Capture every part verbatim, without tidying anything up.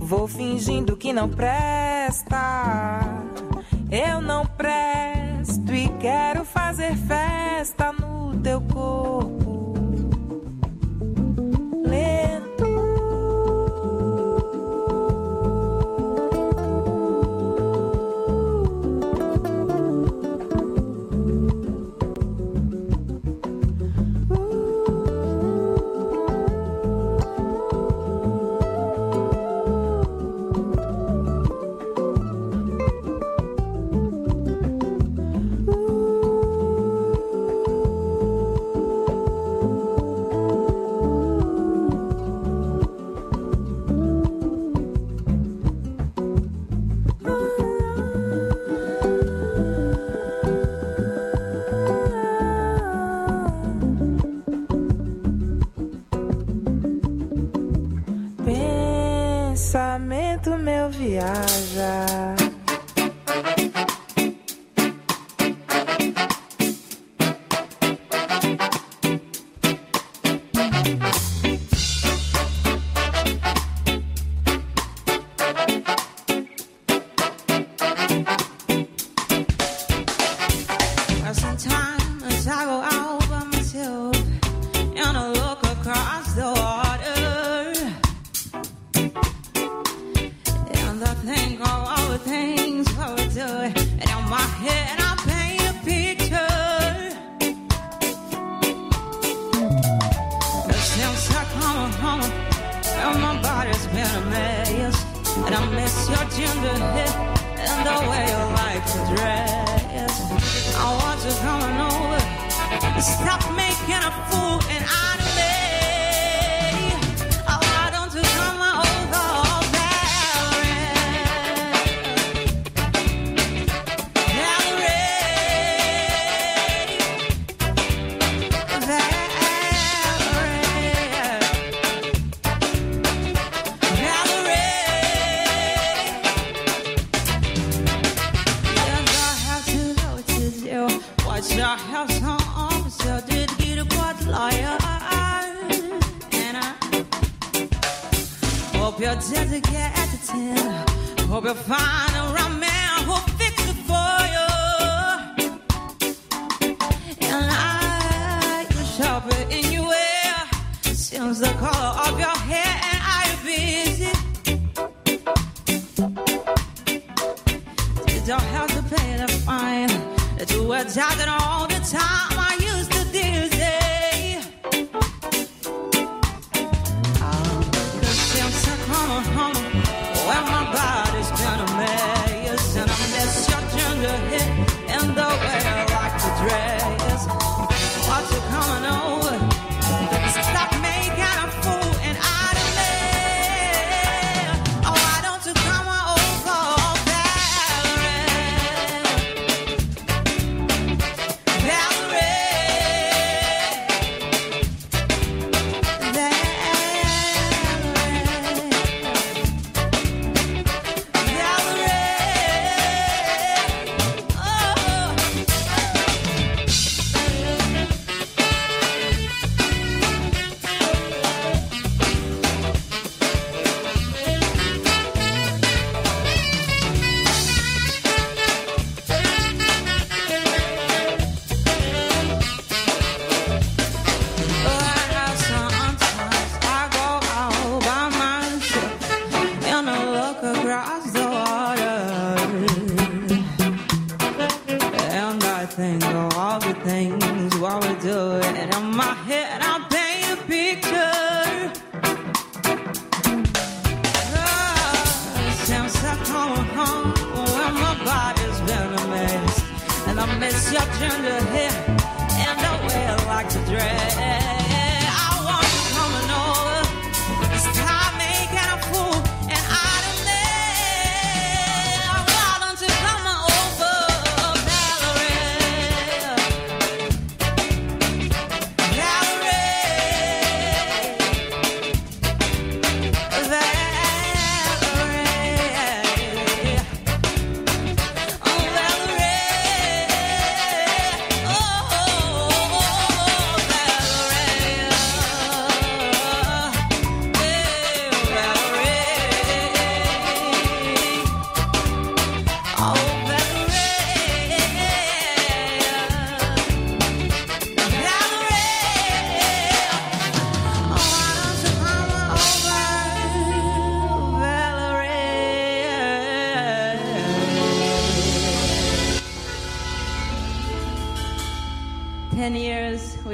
Vou fingindo que não presta. Eu não presto e quero fazer festa no teu corpo lento. Pensamento meu viaja. Sometimes I go out by myself and I look across the water, and I think of all the things I would do, and in my head I paint a picture. But since I come home, and my body's been a mess, and I miss your ginger hair and the way you like to dress. I want you coming over, stop making a fool and out of me. Oh, why don't you come over, I have some officer did get a bad lawyer, and I hope you're dead to get at the ten. Hope you'll find a right man who'll fix it for you. And I can shop it in your wear, seems the color of your hair, and are you busy? You don't have to pay the fine. That you were talking all the time I used to dizzy. Oh, cause since I come home, well, my body's been a mess, and I miss your ginger hair and the way I like to dress. Watch you coming over, stop making a fool and out of me. Oh, why don't you come over? Valerie.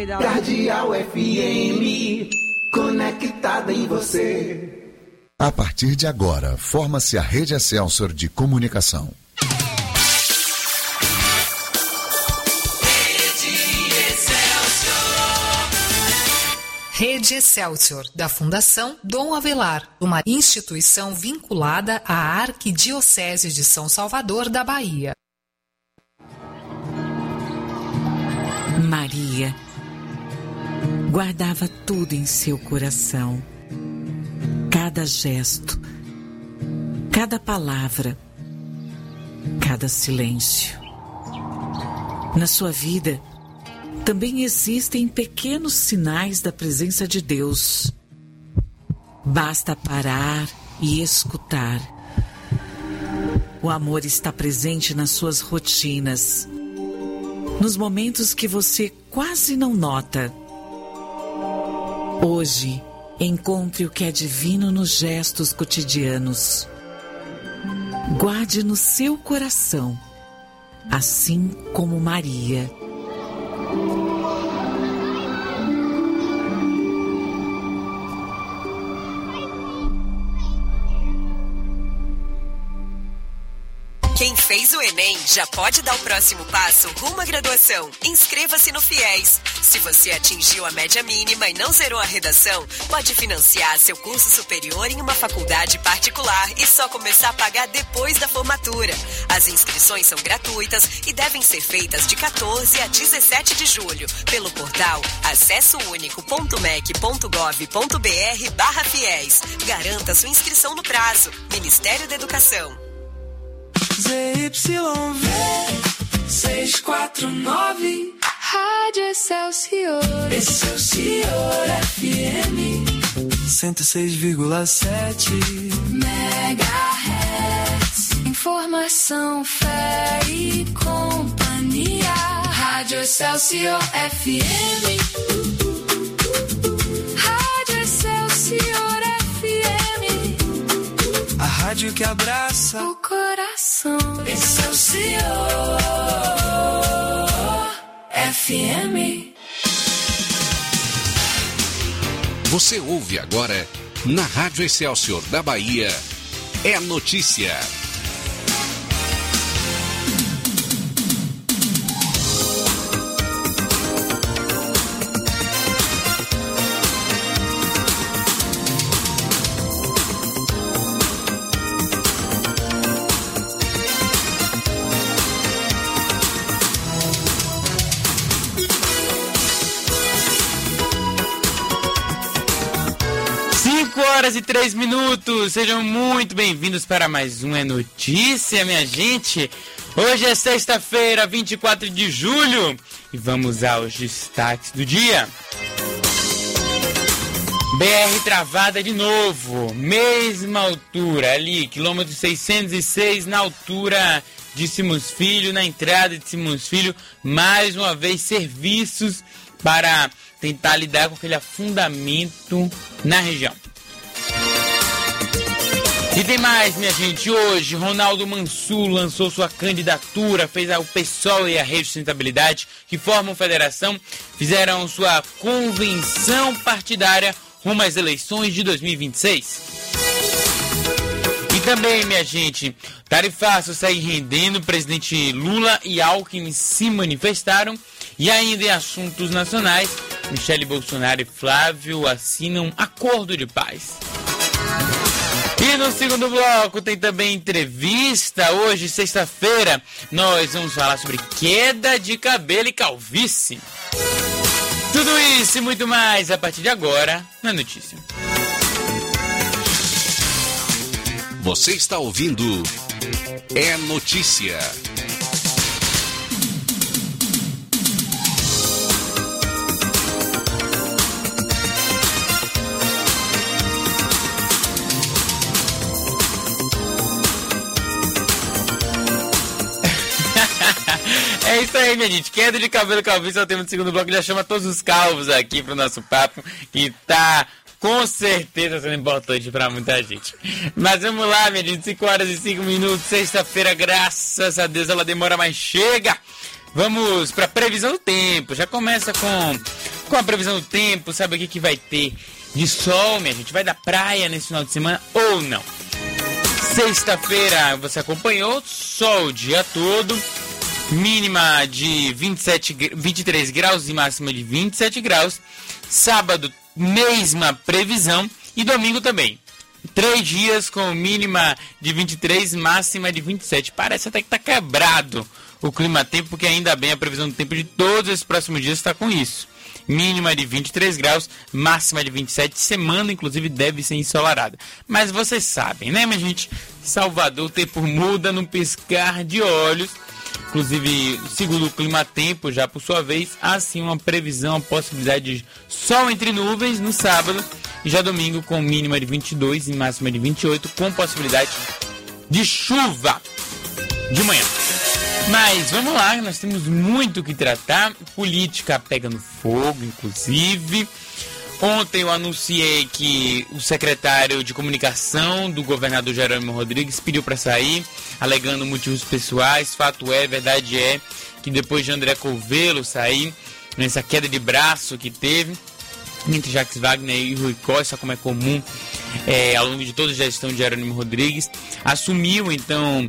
without Cardeal F M, conectada em você. A partir de agora, forma-se a Rede Excelsior de Comunicação. Rede Excelsior, da Fundação Dom Avelar, uma instituição vinculada à Arquidiocese de São Salvador da Bahia. Maria guardava tudo em seu coração. Cada gesto, cada palavra, cada silêncio. Na sua vida, também existem pequenos sinais da presença de Deus. Basta parar e escutar. O amor está presente nas suas rotinas, nos momentos que você quase não nota. Hoje, encontre o que é divino nos gestos cotidianos. Guarde no seu coração, assim como Maria. Quem fez o Enem já pode dar o próximo passo rumo à graduação. Inscreva-se no FIES. Se você atingiu a média mínima e não zerou a redação, pode financiar seu curso superior em uma faculdade particular e só começar a pagar depois da formatura. As inscrições são gratuitas e devem ser feitas de quatorze a dezessete de julho pelo portal acessounico.mec.gov.br barra FIES. Garanta sua inscrição no prazo. Ministério da Educação. Z Y V seiscentos e quarenta e nove Rádio Excelsior, Excelsior F M cento e seis vírgula sete Megahertz. Informação, fé e companhia. Rádio Excelsior F M. Rádio Excelsior F M. A rádio que abraça o coração. Excelsior F M. Você ouve agora na Rádio Excelsior da Bahia. É notícia. Horas e três minutos, sejam muito bem-vindos para mais um É Notícia, minha gente. Hoje é sexta-feira, vinte e quatro de julho, e vamos aos destaques do dia. B R travada de novo, mesma altura, ali, quilômetro seiscentos e seis, na altura de Simões Filho, na entrada de Simões Filho, mais uma vez serviços para tentar lidar com aquele afundamento na região. E tem mais, minha gente. Hoje, Ronaldo Mansur lançou sua candidatura, fez o PSOL e a Rede de Sustentabilidade, que formam federação, fizeram sua convenção partidária rumo às eleições de dois mil e vinte e seis. E também, minha gente, tarifaço segue rendendo, o presidente Lula e Alckmin se manifestaram. E ainda em assuntos nacionais, Michele Bolsonaro e Flávio assinam acordo de paz. E no segundo bloco tem também entrevista. Hoje, sexta-feira, nós vamos falar sobre queda de cabelo e calvície. Tudo isso e muito mais a partir de agora na notícia. Você está ouvindo É Notícia. É isso aí, minha gente. Queda de cabelo, calvície é o tema do segundo bloco. Já chama todos os calvos aqui pro nosso papo, que tá com certeza sendo importante pra muita gente. Mas vamos lá, minha gente. cinco horas e cinco minutos, sexta-feira, graças a Deus ela demora, mas chega. Vamos pra previsão do tempo. Já começa com com a previsão do tempo, sabe o que, que vai ter de sol, minha gente? Vai dar praia nesse final de semana ou não? Sexta-feira você acompanhou, sol o dia todo, mínima de vinte e sete, vinte e três graus e máxima de vinte e sete graus. Sábado, mesma previsão, e domingo também. Três dias com mínima de vinte e três, máxima de vinte e sete. Parece até que tá quebrado o clima-tempo, porque ainda bem a previsão do tempo de todos esses próximos dias está com isso. Mínima de vinte e três graus, máxima de vinte e sete. Semana, inclusive, deve ser ensolarada. Mas vocês sabem, né, minha gente? Salvador, o tempo muda num piscar de olhos. Inclusive, segundo o clima-tempo, já por sua vez, há sim uma previsão, uma possibilidade de sol entre nuvens no sábado. E já domingo com mínima de vinte e dois e máxima de vinte e oito, com possibilidade de chuva de manhã. Mas vamos lá, nós temos muito o que tratar. Política pegando fogo, inclusive. Ontem eu anunciei que o secretário de comunicação do governador Jerônimo Rodrigues pediu para sair, alegando motivos pessoais. Fato é, verdade é, que depois de André Coelho sair, nessa queda de braço que teve entre Jacques Wagner e Rui Costa, como é comum é, ao longo de toda a gestão de Jerônimo Rodrigues, assumiu então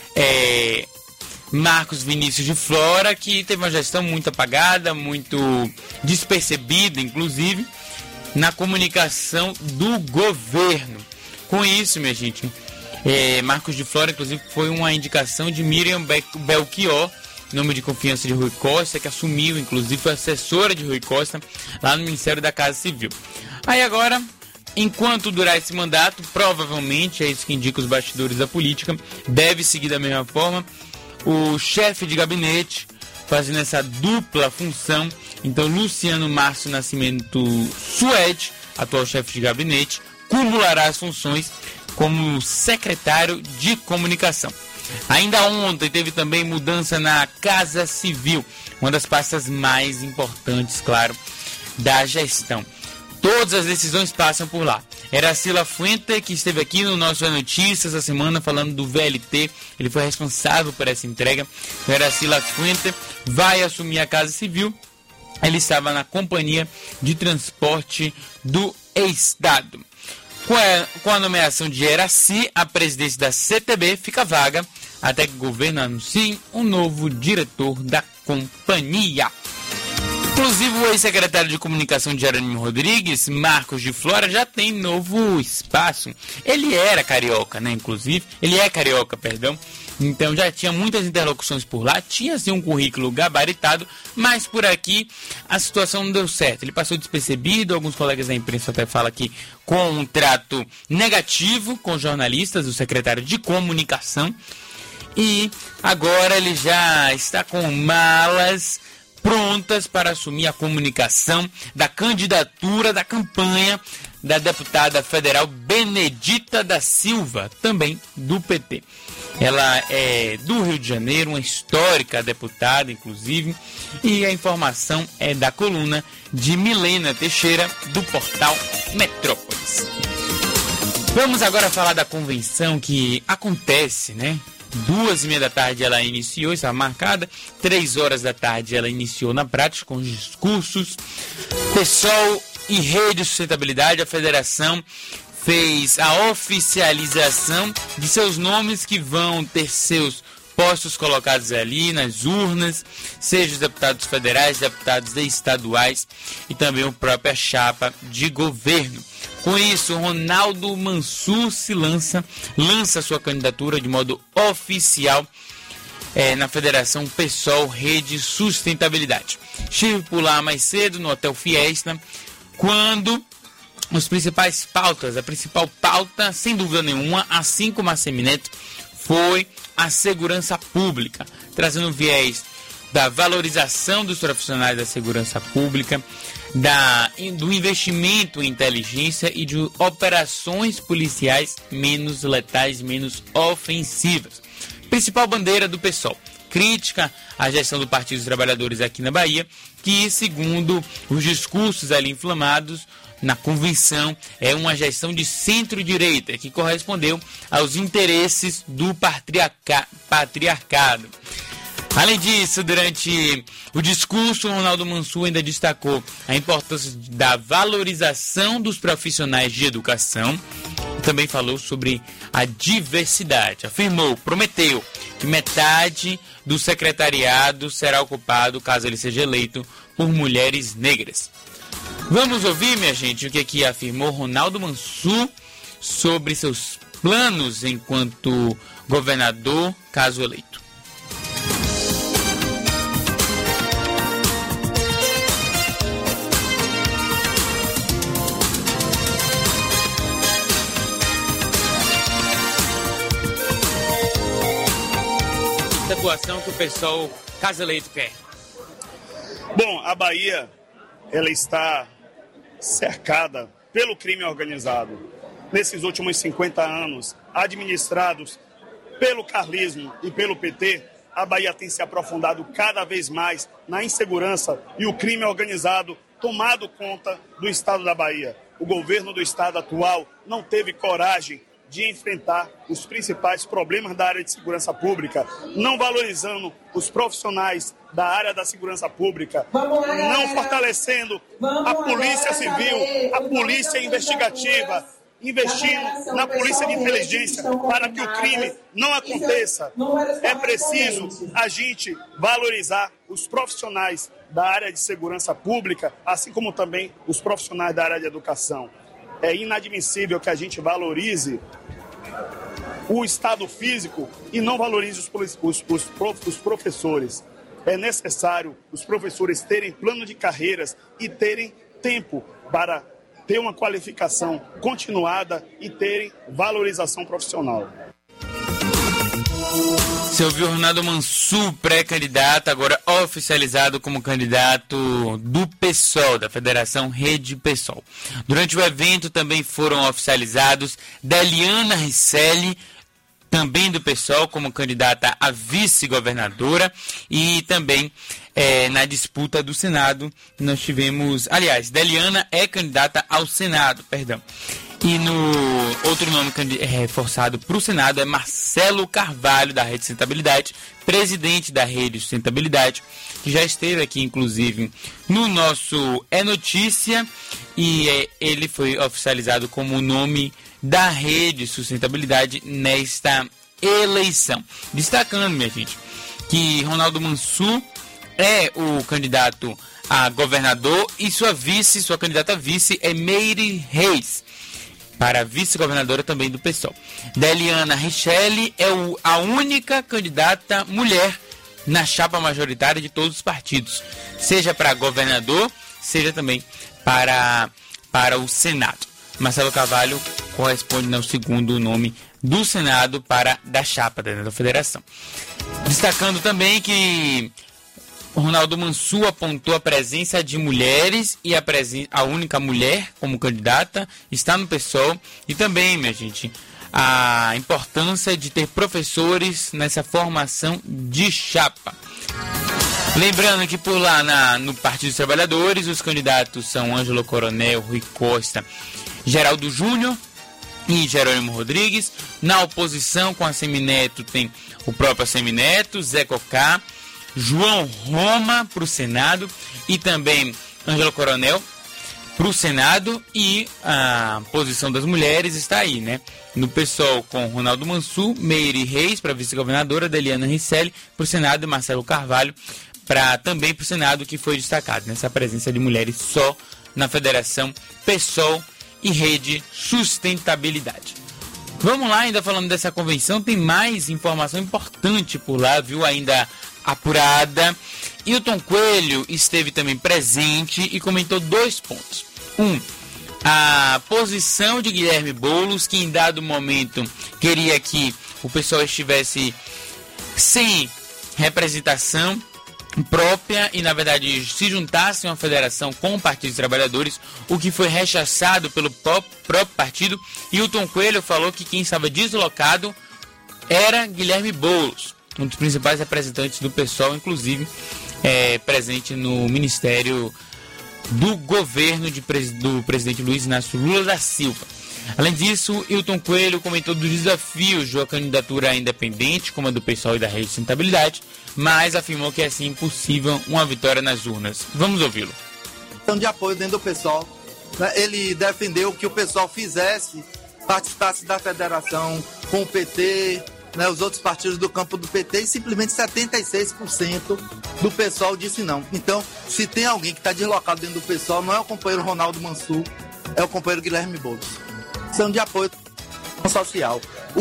é, Marcos Vinícius de Flora, que teve uma gestão muito apagada, muito despercebida, inclusive, na comunicação do governo. Com isso, minha gente, é, Marcos de Flora, inclusive, foi uma indicação de Miriam Belchior, nome de confiança de Rui Costa, que assumiu, inclusive, foi assessora de Rui Costa lá no Ministério da Casa Civil. Aí agora, enquanto durar esse mandato, provavelmente, é isso que indica os bastidores da política, deve seguir da mesma forma o chefe de gabinete, fazendo essa dupla função. Então, Luciano Márcio Nascimento Suede, atual chefe de gabinete, cumulará as funções como secretário de comunicação. Ainda ontem teve também mudança na Casa Civil, uma das pastas mais importantes, claro, da gestão. Todas as decisões passam por lá. Eracila Fuente, que esteve aqui no nosso Notícias essa semana falando do V L T, ele foi responsável por essa entrega. Eracila Fuente vai assumir a Casa Civil. Ele estava na Companhia de Transporte do Estado. Com a, com a nomeação de Eraci, a presidência da C T B fica vaga até que o governo anuncie um novo diretor da companhia. Inclusive, o ex-secretário de comunicação de Jerônimo Rodrigues, Marcos de Flora, já tem novo espaço. Ele era carioca, né? Inclusive, ele é carioca, perdão. Então já tinha muitas interlocuções por lá, tinha sim um currículo gabaritado, mas por aqui a situação não deu certo. Ele passou despercebido, alguns colegas da imprensa até falam que com um trato negativo com jornalistas, o secretário de comunicação. E agora ele já está com malas prontas para assumir a comunicação da candidatura da campanha da deputada federal Benedita da Silva, também do P T. Ela é do Rio de Janeiro, uma histórica deputada, inclusive, e a informação é da coluna de Milena Teixeira, do portal Metrópolis. Vamos agora falar da convenção que acontece, né? Duas e meia da tarde ela iniciou, estava marcada. Três horas da tarde ela iniciou na prática com os discursos. PSOL e Rede de Sustentabilidade, a federação fez a oficialização de seus nomes que vão ter seus postos colocados ali nas urnas, seja os deputados federais, deputados estaduais e também a própria chapa de governo. Com isso, Ronaldo Mansur se lança, lança sua candidatura de modo oficial é, na Federação PSOL Rede Sustentabilidade. Estive por lá mais cedo no Hotel Fiesta, quando os principais pautas, a principal pauta, sem dúvida nenhuma, assim como a Semineto, foi a segurança pública, trazendo viés da valorização dos profissionais da segurança pública, da, do investimento em inteligência e de operações policiais menos letais, menos ofensivas. Principal bandeira do PSOL, crítica à gestão do Partido dos Trabalhadores aqui na Bahia, que, segundo os discursos ali inflamados na convenção, é uma gestão de centro-direita, que correspondeu aos interesses do patriarca, patriarcado. Além disso, durante o discurso, Ronaldo Mansur ainda destacou a importância da valorização dos profissionais de educação. Também falou sobre a diversidade. Afirmou, prometeu, que metade do secretariado será ocupado, caso ele seja eleito, por mulheres negras. Vamos ouvir, minha gente, o que aqui afirmou Ronaldo Mansur sobre seus planos enquanto governador, caso eleito. Essa situação que o pessoal, caso eleito, quer. Bom, a Bahia, ela está cercada pelo crime organizado. Nesses últimos cinquenta anos, administrados pelo carlismo e pelo P T, a Bahia tem se aprofundado cada vez mais na insegurança e o crime organizado tomado conta do estado da Bahia. O governo do estado atual não teve coragem de enfrentar os principais problemas da área de segurança pública, não valorizando os profissionais da área da segurança pública, não fortalecendo a polícia civil, a polícia investigativa, investindo na polícia de inteligência para que o crime não aconteça. É preciso a gente valorizar os profissionais da área de segurança pública, assim como também os profissionais da área de educação. É inadmissível que a gente valorize o estado físico e não valorize os, os, os, os professores. É necessário os professores terem plano de carreiras e terem tempo para ter uma qualificação continuada e terem valorização profissional. Você ouviu Ronaldo Mansur, pré-candidato, agora oficializado como candidato do PSOL, da Federação Rede PSOL. Durante o evento também foram oficializados Deliana Risselli, também do PSOL, como candidata a vice-governadora, e também é, na disputa do Senado nós tivemos, aliás, Deliana é candidata ao Senado, perdão. E no outro nome reforçado para o Senado é Marcelo Carvalho, da Rede Sustentabilidade, presidente da Rede Sustentabilidade, que já esteve aqui, inclusive, no nosso É Notícia, e é, ele foi oficializado como o nome da Rede Sustentabilidade nesta eleição. Destacando, minha gente, que Ronaldo Mansur é o candidato a governador e sua vice, sua candidata a vice é Meire Reis, para vice-governadora também do PSOL. Deliana Risselli é o, a única candidata mulher na chapa majoritária de todos os partidos, seja para governador, seja também para, para o Senado. Marcelo Carvalho corresponde ao segundo nome do Senado para da chapa da Federação. Destacando também que Ronaldo Mansur apontou a presença de mulheres e a, presen- a única mulher como candidata está no PSOL, e também, minha gente, a importância de ter professores nessa formação de chapa. Lembrando que por lá na, no Partido dos Trabalhadores os candidatos são Ângelo Coronel, Rui Costa, Geraldo Júnior e Jerônimo Rodrigues. Na oposição com a Semineto tem o próprio Semineto, Zé Cocá, João Roma para o Senado e também Ângelo Coronel para o Senado, e a posição das mulheres está aí, né? No PSOL com Ronaldo Mansur, Meire Reis para vice-governadora, Deliana Risselli para o Senado e Marcelo Carvalho para também para o Senado, que foi destacado nessa presença de mulheres só na Federação PSOL e Rede Sustentabilidade. Vamos lá, ainda falando dessa convenção, tem mais informação importante por lá, viu? Ainda apurada. Hilton Coelho esteve também presente e comentou dois pontos. Um, a posição de Guilherme Boulos, que em dado momento queria que o pessoal estivesse sem representação própria e, na verdade, se juntasse a uma federação com o Partido dos Trabalhadores, o que foi rechaçado pelo próprio partido. E Hilton Coelho falou que quem estava deslocado era Guilherme Boulos, um dos principais representantes do PSOL, inclusive é, presente no Ministério do Governo de, do presidente Luiz Inácio Lula da Silva. Além disso, Hilton Coelho comentou dos desafios de uma candidatura independente, como a do P SOL e da Rede de Sustentabilidade, mas afirmou que é sim possível uma vitória nas urnas. Vamos ouvi-lo. Então, de apoio dentro do P SOL, né, ele defendeu que o P SOL fizesse, participasse da federação com o P T, né, os outros partidos do campo do P T, e simplesmente setenta e seis por cento do P SOL disse não. Então, se tem alguém que está deslocado dentro do P SOL, não é o companheiro Ronaldo Mansur, é o companheiro Guilherme Boulos. São de apoio social. O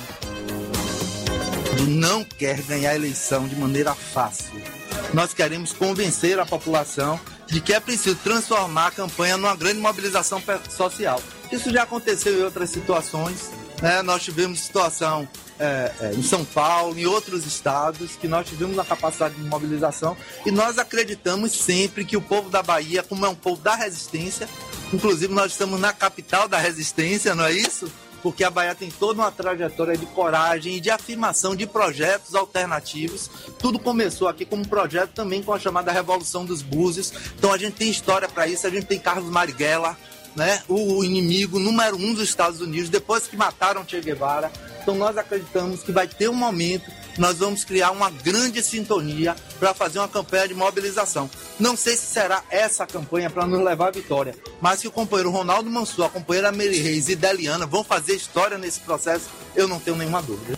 não quer ganhar a eleição de maneira fácil. Nós queremos convencer a população de que é preciso transformar a campanha numa grande mobilização social. Isso já aconteceu em outras situações, né? Nós tivemos situação é, é, em São Paulo, em outros estados, que nós tivemos a capacidade de mobilização, e nós acreditamos sempre que o povo da Bahia, como é um povo da resistência, inclusive nós estamos na capital da resistência, não é isso? Porque a Bahia tem toda uma trajetória de coragem e de afirmação de projetos alternativos. Tudo começou aqui como um projeto também com a chamada Revolução dos Búzios. Então a gente tem história para isso, a gente tem Carlos Marighella, né? O inimigo número um dos Estados Unidos, depois que mataram Che Guevara. Então nós acreditamos que vai ter um momento, nós vamos criar uma grande sintonia para fazer uma campanha de mobilização. Não sei se será essa campanha para nos levar à vitória, mas que o companheiro Ronaldo Mansur, a companheira Mary Reis e Deliana vão fazer história nesse processo, eu não tenho nenhuma dúvida.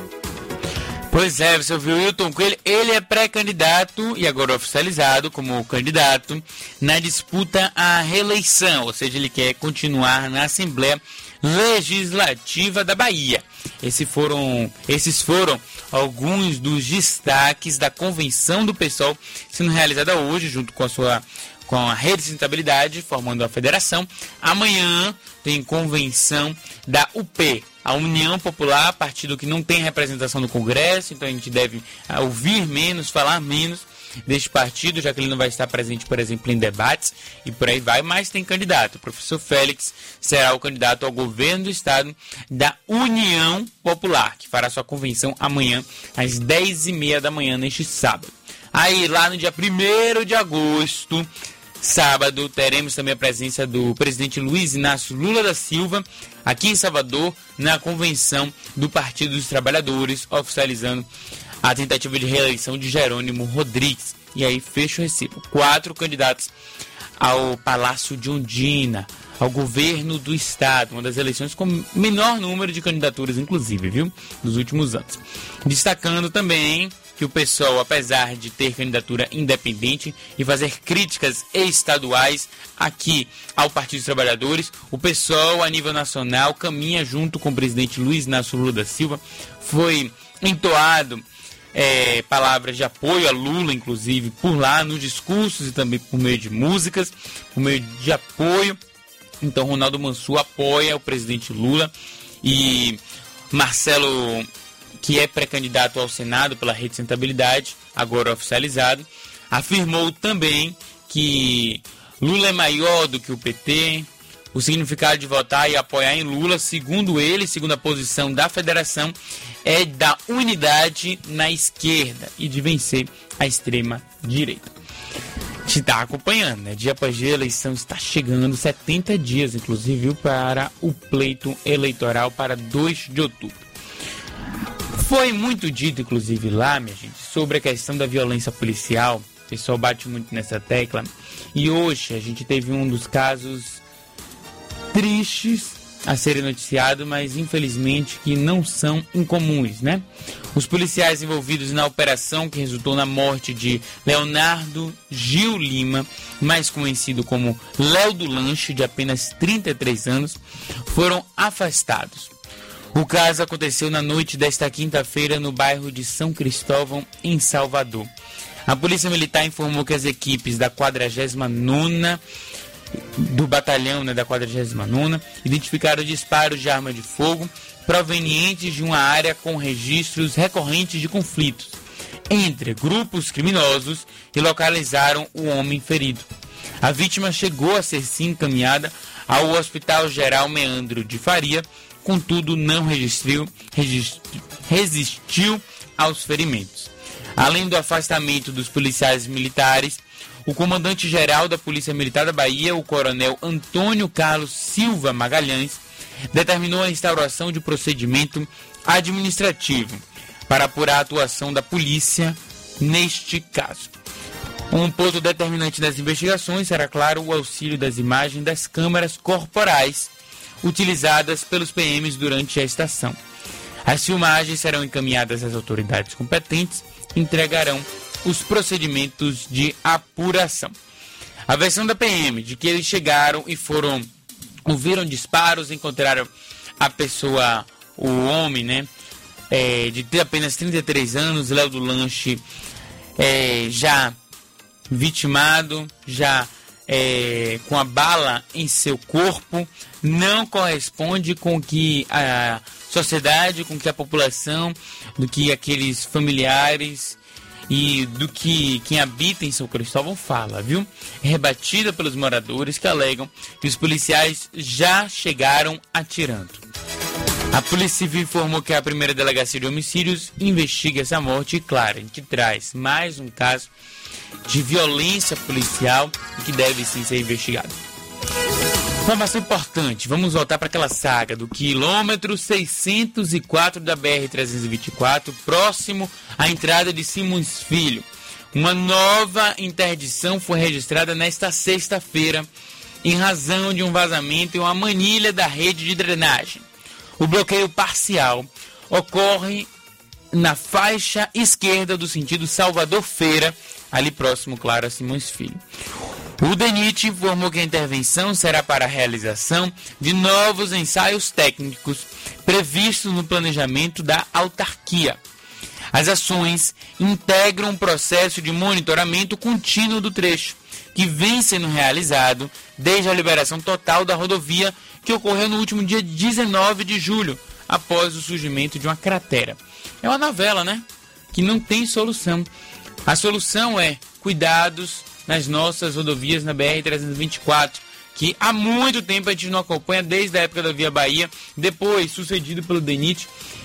Pois é, você ouviu o Hilton Coelho, ele é pré-candidato e agora oficializado como candidato na disputa à reeleição, ou seja, ele quer continuar na Assembleia Legislativa da Bahia. Esse foram, esses foram alguns dos destaques da convenção do P SOL sendo realizada hoje, junto com a sua com a Rede de Sustentabilidade, formando a federação. Amanhã tem convenção da U P, a União Popular, partido que não tem representação no Congresso, então a gente deve ouvir menos, falar menos deste partido, já que ele não vai estar presente, por exemplo, em debates e por aí vai, mas tem candidato. O professor Félix será o candidato ao governo do estado da União Popular, que fará sua convenção amanhã às dez e meia da manhã, neste sábado. Aí, lá no dia primeiro de agosto, sábado, teremos também a presença do presidente Luiz Inácio Lula da Silva, aqui em Salvador, na convenção do Partido dos Trabalhadores, oficializando a tentativa de reeleição de Jerônimo Rodrigues. E aí fecha o recibo. Quatro candidatos ao Palácio de Ondina, ao governo do estado, uma das eleições com menor número de candidaturas, inclusive, viu, dos últimos anos. Destacando também que o P SOL, apesar de ter candidatura independente e fazer críticas estaduais aqui ao Partido dos Trabalhadores, o P SOL, a nível nacional, caminha junto com o presidente Luiz Inácio Lula da Silva. Foi entoado É, palavras de apoio a Lula, inclusive, por lá, nos discursos e também por meio de músicas, por meio de apoio. Então, Ronaldo Mansur apoia o presidente Lula e Marcelo, que é pré-candidato ao Senado pela Rede de Sustentabilidade, agora oficializado, afirmou também que Lula é maior do que o P T. O significado de votar e apoiar em Lula, segundo ele, segundo a posição da federação, é da unidade na esquerda e de vencer a extrema-direita. A gente está acompanhando, né? Dia após dia a eleição está chegando, setenta dias, inclusive, viu, para o pleito eleitoral para dois de outubro. Foi muito dito, inclusive, lá, minha gente, sobre a questão da violência policial. O pessoal bate muito nessa tecla. E hoje a gente teve um dos casos tristes a serem noticiados, mas infelizmente que não são incomuns, né? Os policiais envolvidos na operação que resultou na morte de Leonardo Gil Lima, mais conhecido como Léo do Lanche, de apenas trinta e três anos, foram afastados. O caso aconteceu na noite desta quinta-feira no bairro de São Cristóvão, em Salvador. A Polícia Militar informou que as equipes da quadragésima nona do batalhão, né, da quadragésima nona, identificaram disparos de arma de fogo provenientes de uma área com registros recorrentes de conflitos entre grupos criminosos e localizaram o homem ferido. A vítima chegou a ser sim encaminhada ao Hospital Geral Meandro de Faria, contudo não resistiu, resistiu, resistiu aos ferimentos. Além do afastamento dos policiais militares, o comandante-geral da Polícia Militar da Bahia, o coronel Antônio Carlos Silva Magalhães, determinou a instauração de procedimento administrativo para apurar a atuação da polícia neste caso. Um ponto determinante das investigações será, claro, o auxílio das imagens das câmeras corporais utilizadas pelos P Ms durante a estação. As filmagens serão encaminhadas às autoridades competentes e entregarão os procedimentos de apuração. A versão da P M de que eles chegaram e foram, ouviram disparos, encontraram a pessoa, o homem, né, é, de ter apenas trinta e três anos, Léo do Lanche, é, já vitimado, já é, com a bala em seu corpo, não corresponde com o que a sociedade, com o que a população, do que aqueles familiares e do que quem habita em São Cristóvão fala, viu? É rebatida pelos moradores que alegam que os policiais já chegaram atirando. A Polícia Civil informou que a primeira delegacia de homicídios investiga essa morte e, claro, a gente traz mais um caso de violência policial que deve sim ser investigado. Informação importante, vamos voltar para aquela saga do quilômetro seiscentos e quatro da B R trezentos e vinte e quatro, próximo à entrada de Simões Filho. Uma nova interdição foi registrada nesta sexta-feira em razão de um vazamento em uma manilha da rede de drenagem. O bloqueio parcial ocorre na faixa esquerda do sentido Salvador-Feira, ali próximo, claro, a Simões Filho. O DENIT informou que a intervenção será para a realização de novos ensaios técnicos previstos no planejamento da autarquia. As ações integram um processo de monitoramento contínuo do trecho, que vem sendo realizado desde a liberação total da rodovia, que ocorreu no último dia dezenove de julho, após o surgimento de uma cratera. É uma novela, né? Que não tem solução. A solução é cuidados nas nossas rodovias na B R trezentos e vinte e quatro, que há muito tempo a gente não acompanha, desde a época da Via Bahia, depois sucedido pelo DENIT,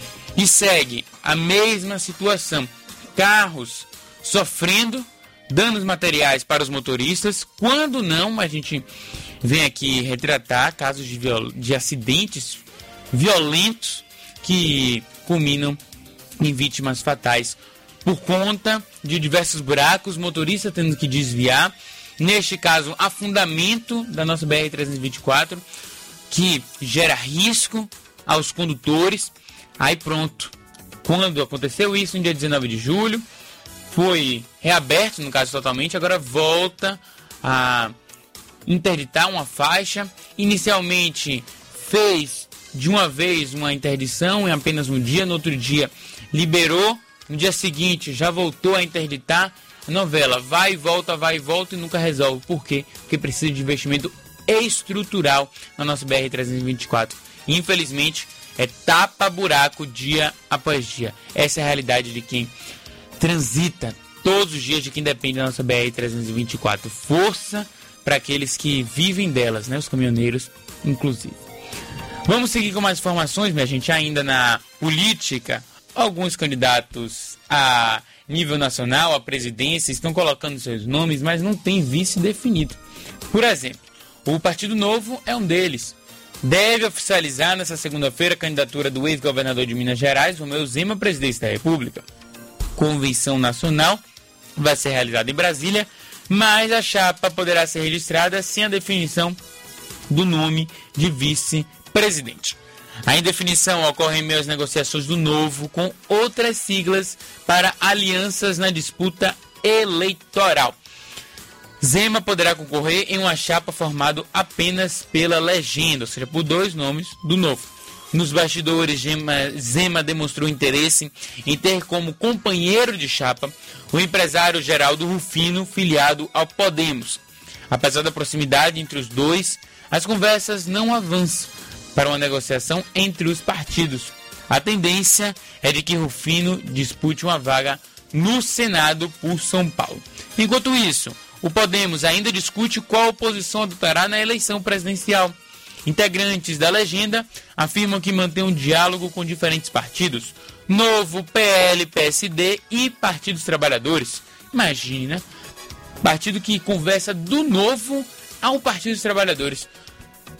e segue a mesma situação. Carros sofrendo danos materiais para os motoristas, quando não, a gente vem aqui retratar casos de, viol- de acidentes violentos que culminam em vítimas fatais por conta de diversos buracos, motorista tendo que desviar, neste caso, afundamento da nossa B R trezentos e vinte e quatro, que gera risco aos condutores. Aí pronto, quando aconteceu isso, no dia dezenove de julho, foi reaberto, no caso totalmente, agora volta a interditar uma faixa. Inicialmente fez de uma vez uma interdição em apenas um dia, no outro dia liberou, no dia seguinte já voltou a interditar. A novela vai e volta, vai e volta e nunca resolve. Por quê? Porque precisa de investimento estrutural na nossa B R trezentos e vinte e quatro. Infelizmente, é tapa-buraco dia após dia. Essa é a realidade de quem transita todos os dias, de quem depende da nossa B R trezentos e vinte e quatro. Força para aqueles que vivem delas, né? Os caminhoneiros, inclusive. Vamos seguir com mais informações, minha gente, ainda na política. Alguns candidatos a nível nacional, a presidência, estão colocando seus nomes, mas não tem vice definido. Por exemplo, o Partido Novo é um deles. Deve oficializar nesta segunda-feira a candidatura do ex-governador de Minas Gerais, Romeu Zema, à presidência da República. Convenção nacional vai ser realizada em Brasília, mas a chapa poderá ser registrada sem a definição do nome de vice-presidente. A indefinição ocorre em meio às negociações do Novo com outras siglas para alianças na disputa eleitoral. Zema poderá concorrer em uma chapa formada apenas pela legenda, ou seja, por dois nomes do Novo. Nos bastidores, Zema, Zema demonstrou interesse em ter como companheiro de chapa o empresário Geraldo Rufino, filiado ao Podemos. Apesar da proximidade entre os dois, as conversas não avançam para uma negociação entre os partidos. A tendência é de que Rufino dispute uma vaga no Senado por São Paulo. Enquanto isso, o Podemos ainda discute qual oposição adotará na eleição presidencial. Integrantes da legenda afirmam que mantém um diálogo com diferentes partidos, Novo, P L, P S D e Partidos Trabalhadores. Imagine, né? Partido que conversa do Novo ao Partido dos Trabalhadores.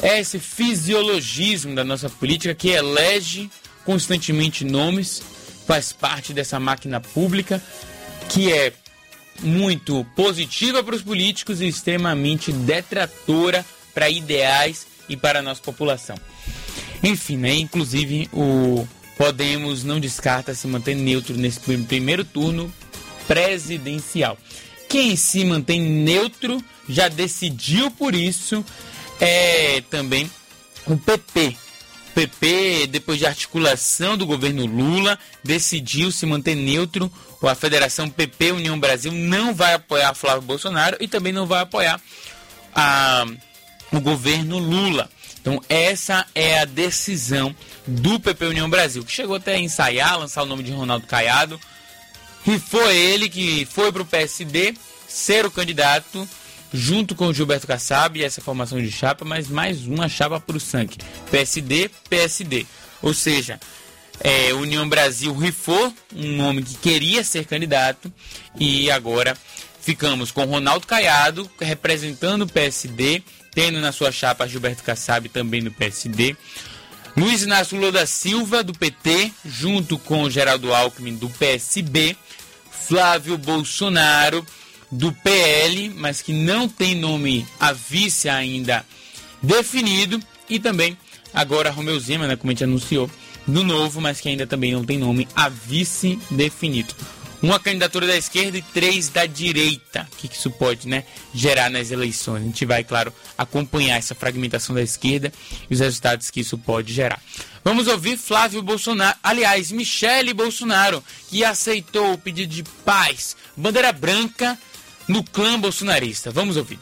É esse fisiologismo da nossa política que elege constantemente nomes, faz parte dessa máquina pública que é muito positiva para os políticos e extremamente detratora para ideais e para a nossa população. Enfim, né? Inclusive o Podemos não descarta se manter neutro nesse primeiro turno presidencial. Quem se mantém neutro já decidiu por isso é também o P P. O P P, depois de articulação do governo Lula, decidiu se manter neutro. A Federação P P União Brasil não vai apoiar Flávio Bolsonaro e também não vai apoiar a, o governo Lula. Então essa é a decisão do P P União Brasil, que chegou até a ensaiar, lançar o nome de Ronaldo Caiado. E foi ele que foi para o P S D ser o candidato, junto com o Gilberto Kassab e essa formação de chapa, mas mais uma chapa para o sangue. P S D, P S D. Ou seja, é, União Brasil rifou um nome que queria ser candidato e agora ficamos com Ronaldo Caiado representando o P S D, tendo na sua chapa Gilberto Kassab também do P S D. Luiz Inácio Lula da Silva, do P T, junto com Geraldo Alckmin, do P S B. Flávio Bolsonaro, do P L, mas que não tem nome a vice ainda definido. E também agora Romeu Zema, né, como a gente anunciou, do Novo, mas que ainda também não tem nome a vice definido. Uma candidatura da esquerda e três da direita. O que isso pode, né, gerar nas eleições? A gente vai, claro, acompanhar essa fragmentação da esquerda e os resultados que isso pode gerar. Vamos ouvir Flávio Bolsonaro, aliás, Michele Bolsonaro, que aceitou o pedido de paz, bandeira branca no clã bolsonarista. Vamos ouvir.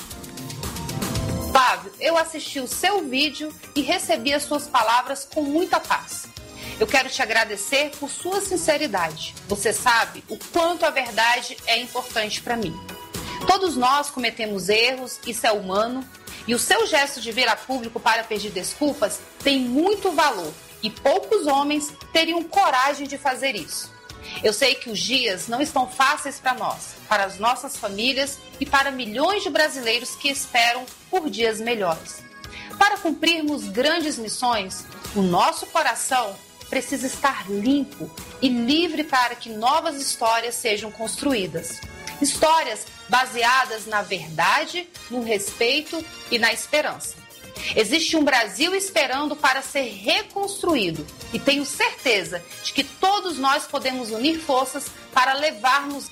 Flávio, eu assisti o seu vídeo e recebi as suas palavras com muita paz. Eu quero te agradecer por sua sinceridade. Você sabe o quanto a verdade é importante para mim. Todos nós cometemos erros, isso é humano, e o seu gesto de vir a público para pedir desculpas tem muito valor e poucos homens teriam coragem de fazer isso. Eu sei que os dias não estão fáceis para nós, para as nossas famílias e para milhões de brasileiros que esperam por dias melhores. Para cumprirmos grandes missões, o nosso coração precisa estar limpo e livre para que novas histórias sejam construídas. Histórias baseadas na verdade, no respeito e na esperança. Existe um Brasil esperando para ser reconstruído e tenho certeza de que todos nós podemos unir forças para levarmos...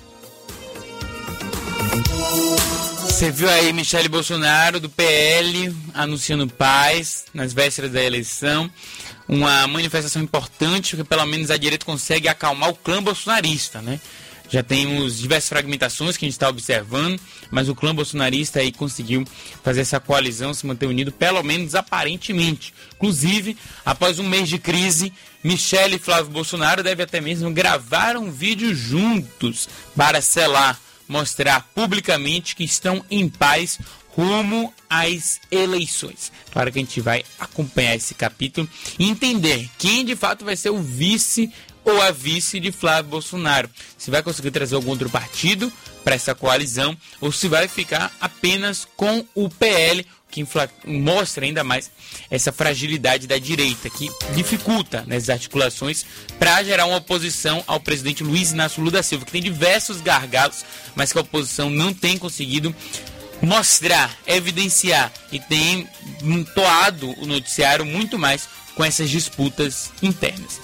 Você viu aí Michele Bolsonaro, do P L, anunciando paz nas vésperas da eleição. Uma manifestação importante, porque pelo menos a direita consegue acalmar o clã bolsonarista, né? Já temos diversas fragmentações que a gente está observando, mas o clã bolsonarista aí conseguiu fazer essa coalizão se manter unido, pelo menos aparentemente. Inclusive, após um mês de crise, Michele e Flávio Bolsonaro devem até mesmo gravar um vídeo juntos para selar, mostrar publicamente que estão em paz rumo às eleições. Claro que a gente vai acompanhar esse capítulo e entender quem de fato vai ser o vice ou a vice de Flávio Bolsonaro. Se vai conseguir trazer algum outro partido para essa coalizão ou se vai ficar apenas com o P L, que infla... mostra ainda mais essa fragilidade da direita, que dificulta nas articulações para gerar uma oposição ao presidente Luiz Inácio Lula da Silva, que tem diversos gargalos, mas que a oposição não tem conseguido mostrar, evidenciar e tem toado o noticiário muito mais com essas disputas internas.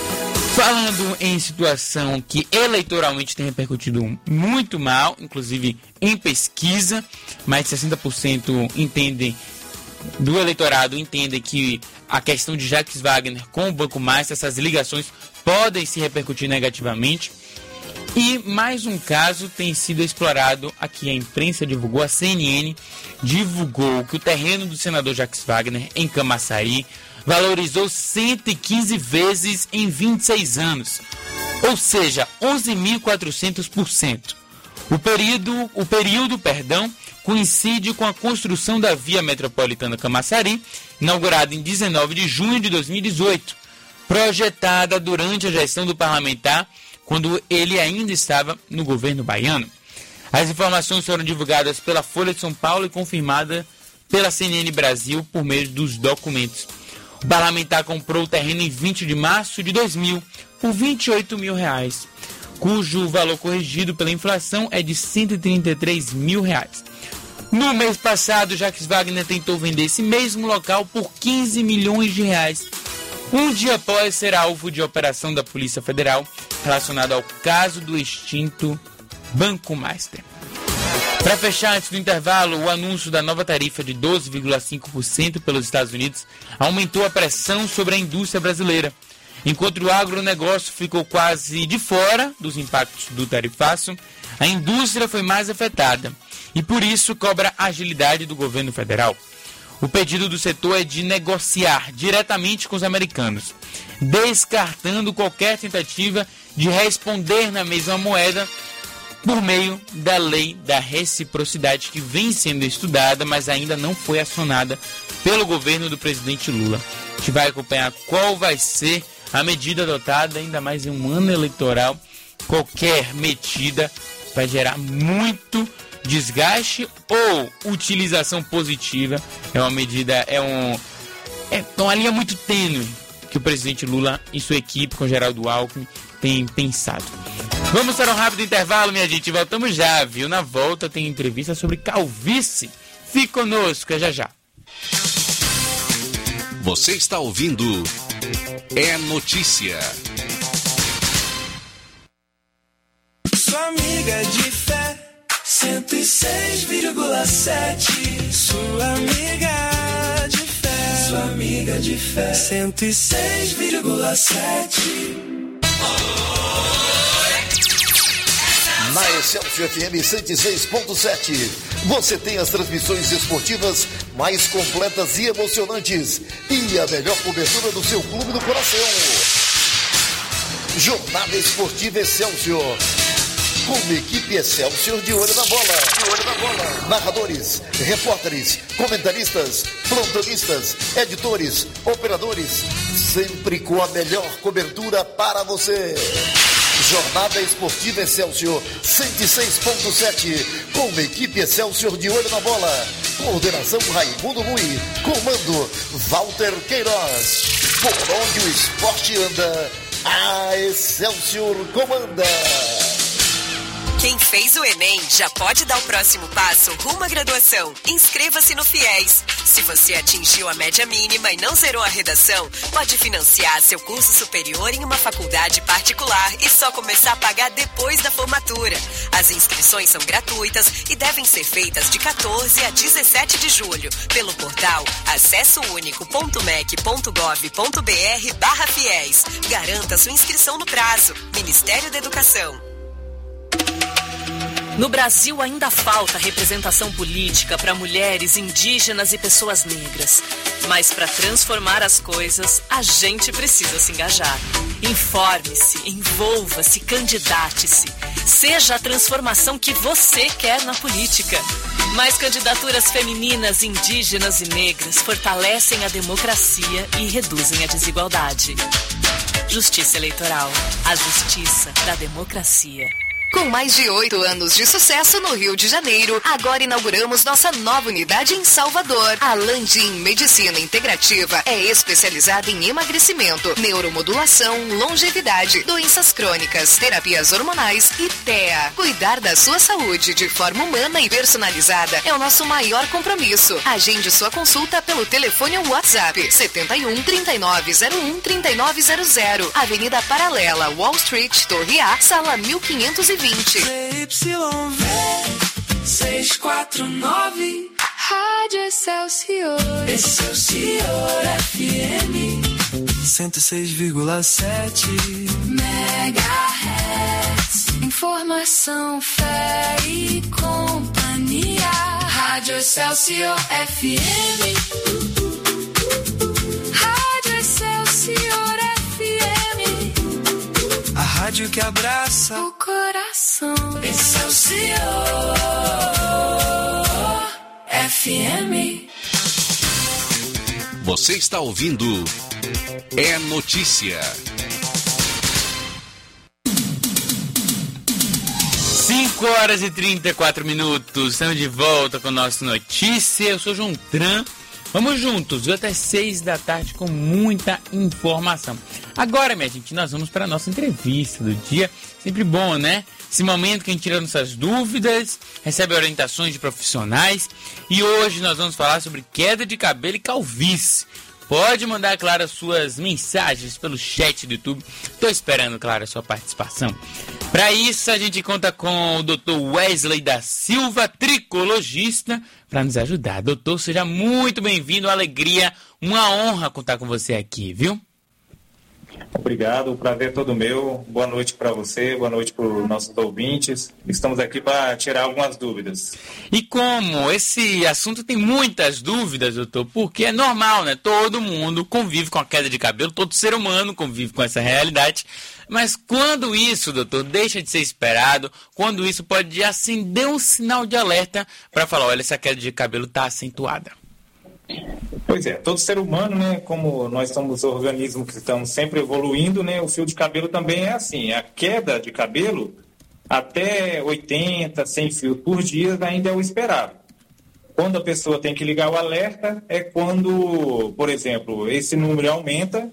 Falando em situação que eleitoralmente tem repercutido muito mal, inclusive em pesquisa, mais de sessenta por cento entendem, do eleitorado entendem que a questão de Jacques Wagner com o Banco Master, essas ligações podem se repercutir negativamente. E mais um caso tem sido explorado aqui, a imprensa divulgou, a C N N divulgou que o terreno do senador Jacques Wagner em Camaçari valorizou cento e quinze vezes em vinte e seis anos, ou seja, onze mil e quatrocentos por cento. O período, o período perdão, coincide com a construção da Via Metropolitana Camaçari, inaugurada em dezenove de junho de dois mil e dezoito, projetada durante a gestão do parlamentar, quando ele ainda estava no governo baiano. As informações foram divulgadas pela Folha de São Paulo e confirmadas pela C N N Brasil por meio dos documentos. O parlamentar comprou o terreno em vinte de março de dois mil por vinte e oito mil reais, cujo valor corrigido pela inflação é de cento e trinta e três mil reais. No mês passado, Jacques Wagner tentou vender esse mesmo local por quinze milhões de reais, um dia após ser alvo de operação da Polícia Federal relacionada ao caso do extinto Banco Master. Para fechar, antes do intervalo, o anúncio da nova tarifa de doze vírgula cinco por cento pelos Estados Unidos aumentou a pressão sobre a indústria brasileira. Enquanto o agronegócio ficou quase de fora dos impactos do tarifaço, a indústria foi mais afetada e, por isso, cobra agilidade do governo federal. O pedido do setor é de negociar diretamente com os americanos, descartando qualquer tentativa de responder na mesma moeda por meio da lei da reciprocidade, que vem sendo estudada, mas ainda não foi acionada pelo governo do presidente Lula. A gente vai acompanhar qual vai ser a medida adotada, ainda mais em um ano eleitoral. Qualquer medida vai gerar muito desgaste ou utilização positiva. É uma medida, é, um, é uma linha muito tênue que o presidente Lula e sua equipe, com Geraldo Alckmin, têm pensado. Vamos para um rápido intervalo, minha gente. Voltamos já, viu? Na volta tem entrevista sobre calvície. Fique conosco, é já já. Você está ouvindo É Notícia. Sua amiga de fé, cento e seis vírgula sete. Sua amiga de fé, sua amiga de fé, cento e seis vírgula sete. Na Excelsior F M cento e seis ponto sete, você tem as transmissões esportivas mais completas e emocionantes e a melhor cobertura do seu clube do coração. Jornada Esportiva Excelsior, com a equipe Excelsior de olho na bola. De olho na bola. Narradores, repórteres, comentaristas, plantonistas, editores, operadores, sempre com a melhor cobertura para você. Jornada Esportiva Excelsior cento e seis ponto sete, com uma equipe Excelsior de olho na bola. Coordenação Raimundo Rui, comando Walter Queiroz. Por onde o esporte anda, a Excelsior comanda. Quem fez o Enem já pode dar o próximo passo rumo à graduação. Inscreva-se no FIES. Se você atingiu a média mínima e não zerou a redação, pode financiar seu curso superior em uma faculdade particular e só começar a pagar depois da formatura. As inscrições são gratuitas e devem ser feitas de quatorze a dezessete de julho pelo portal acessounico.mec.gov.br barra FIES. Garanta sua inscrição no prazo. Ministério da Educação. No Brasil ainda falta representação política para mulheres, indígenas e pessoas negras. Mas para transformar as coisas, a gente precisa se engajar. Informe-se, envolva-se, candidate-se. Seja a transformação que você quer na política. Mais candidaturas femininas, indígenas e negras fortalecem a democracia e reduzem a desigualdade. Justiça Eleitoral. A justiça da democracia. Com mais de oito anos de sucesso no Rio de Janeiro, agora inauguramos nossa nova unidade em Salvador. A Landim Medicina Integrativa é especializada em emagrecimento, neuromodulação, longevidade, doenças crônicas, terapias hormonais e T E A. Cuidar da sua saúde de forma humana e personalizada é o nosso maior compromisso. Agende sua consulta pelo telefone ou WhatsApp setenta e um, trinta e nove zero um, trinta e nove zero zero. Avenida Paralela, Wall Street, Torre A, sala mil quinhentos e vinte. C Y V seiscentos e quarenta e nove. Rádio Excelsior. Excelsior F M cento e seis vírgula sete megahertz. Informação, fé e companhia. Rádio Excelsior F M. Rádio Excelsior F M. A rádio que abraça o coração. Excelsior F M. Você está ouvindo É Notícia. cinco horas e trinta e quatro minutos. Estamos de volta com o nosso Notícia. Eu sou João Tran. Vamos juntos, até seis da tarde com muita informação. Agora, minha gente, nós vamos para a nossa entrevista do dia. Sempre bom, né? Esse momento que a gente tira nossas dúvidas, recebe orientações de profissionais. E hoje nós vamos falar sobre queda de cabelo e calvície. Pode mandar, claro, as suas mensagens pelo chat do YouTube. Estou esperando, claro, a sua participação. Para isso, a gente conta com o doutor Wesley da Silva, tricologista, para nos ajudar. Doutor, seja muito bem-vindo, uma alegria, uma honra contar com você aqui, viu? Obrigado, o prazer é todo meu. Boa noite para você, boa noite para os nossos ouvintes. Estamos aqui para tirar algumas dúvidas. E como esse assunto tem muitas dúvidas, doutor, porque é normal, né? Todo mundo convive com a queda de cabelo, todo ser humano convive com essa realidade. Mas quando isso, doutor, deixa de ser esperado, quando isso pode acender um sinal de alerta para falar, olha, essa queda de cabelo está acentuada. Pois é, todo ser humano, né, como nós somos organismos que estamos sempre evoluindo, né, o fio de cabelo também é assim. A queda de cabelo, até oitenta, cem fios por dia ainda é o esperado. Quando a pessoa tem que ligar o alerta, é quando, por exemplo, esse número aumenta,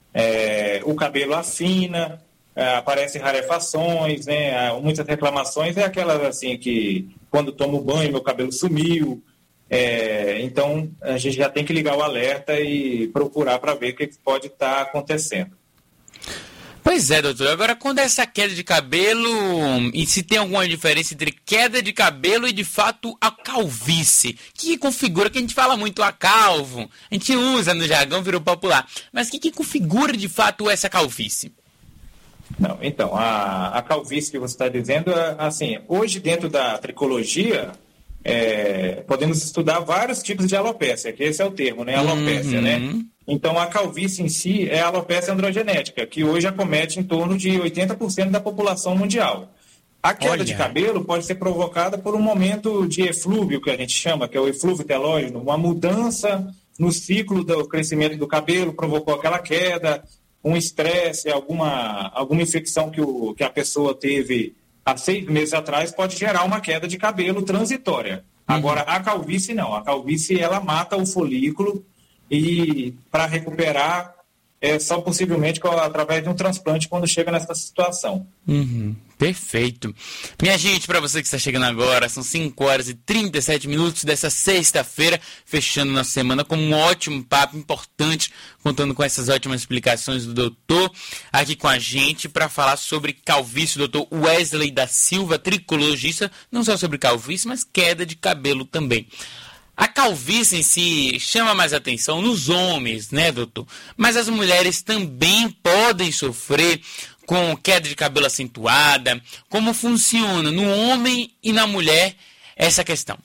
é, o cabelo afina, é, aparecem rarefações, né, muitas reclamações, é aquelas assim que quando tomo banho meu cabelo sumiu. É, então a gente já tem que ligar o alerta e procurar para ver o que pode estar acontecendo. Pois é, doutor. Agora, quando é essa queda de cabelo, e se tem alguma diferença entre queda de cabelo e, de fato, a calvície? Que configura, que a gente fala muito a calvo, a gente usa no jargão, virou popular. Mas o que, que configura, de fato, essa calvície? Não, então, a, a calvície que você está dizendo, assim, hoje dentro da tricologia, é, podemos estudar vários tipos de alopécia, que esse é o termo, né? Alopécia, uhum. né? Então, a calvície em si é a alopécia androgenética, que hoje acomete em torno de oitenta por cento da população mundial. A queda Olha. de cabelo pode ser provocada por um momento de eflúvio, que a gente chama, que é o eflúvio telógeno, uma mudança no ciclo do crescimento do cabelo, provocou aquela queda, um estresse, alguma, alguma infecção que, o, que a pessoa teve há seis meses atrás, pode gerar uma queda de cabelo transitória. Uhum. Agora, a calvície não. A calvície, ela mata o folículo e para recuperar é só possivelmente através de um transplante quando chega nessa situação. Uhum. Perfeito. Minha gente, para você que está chegando agora, são cinco horas e trinta e sete minutos dessa sexta-feira, fechando nossa semana com um ótimo papo importante, contando com essas ótimas explicações do doutor aqui com a gente para falar sobre calvície, o doutor Wesley da Silva, tricologista, não só sobre calvície, mas queda de cabelo também. A calvície em si chama mais atenção nos homens, né, doutor? Mas as mulheres também podem sofrer com queda de cabelo acentuada. Como funciona no homem e na mulher essa questão?